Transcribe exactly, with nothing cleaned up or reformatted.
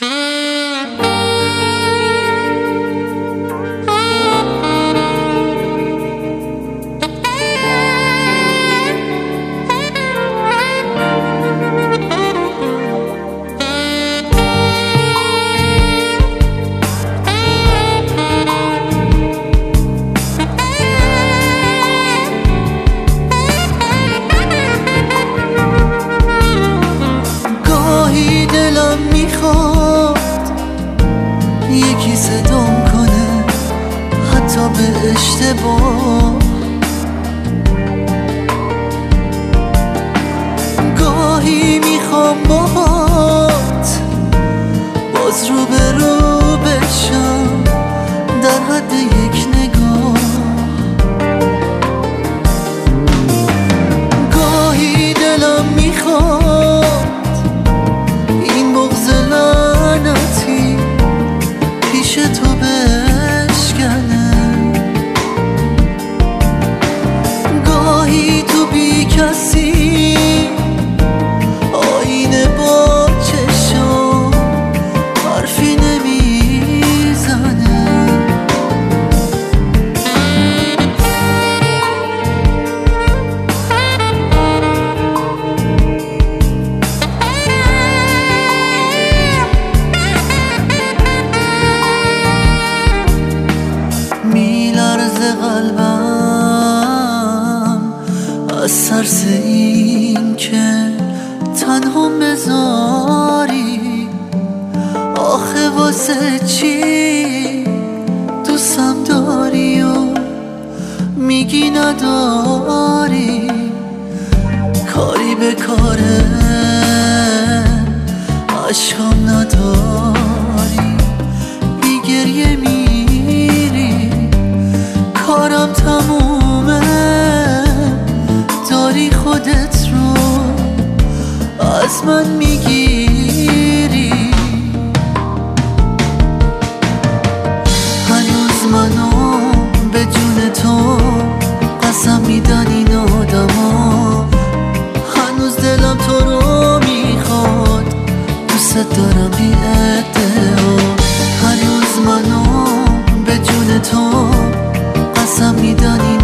یکی صدام کنه حتی به اشتباه، گاهی میخوام باهات باز رو به رو بشم در حد یک نگاه، گاهی دلم میخواد این بغض لعنتی پیش تو بشکنه، گاهی تو بی کسی آینه با چشم حرفی نمیزنه، میلرزه قلبم از ترس این که تنها بذاری، آخه واسه چی دوستم داری و میگی نداری، کاری به کاره عشقم نداری، بی گریه میری کارم تمومه، داری خودت رو از من میگیری، هنوز منو به جون تو قسم میدن این آدما، هنوز دلم تو رو میخواد دوست دارم بی ادعا، هنوز منو به جون تو قسم میدن این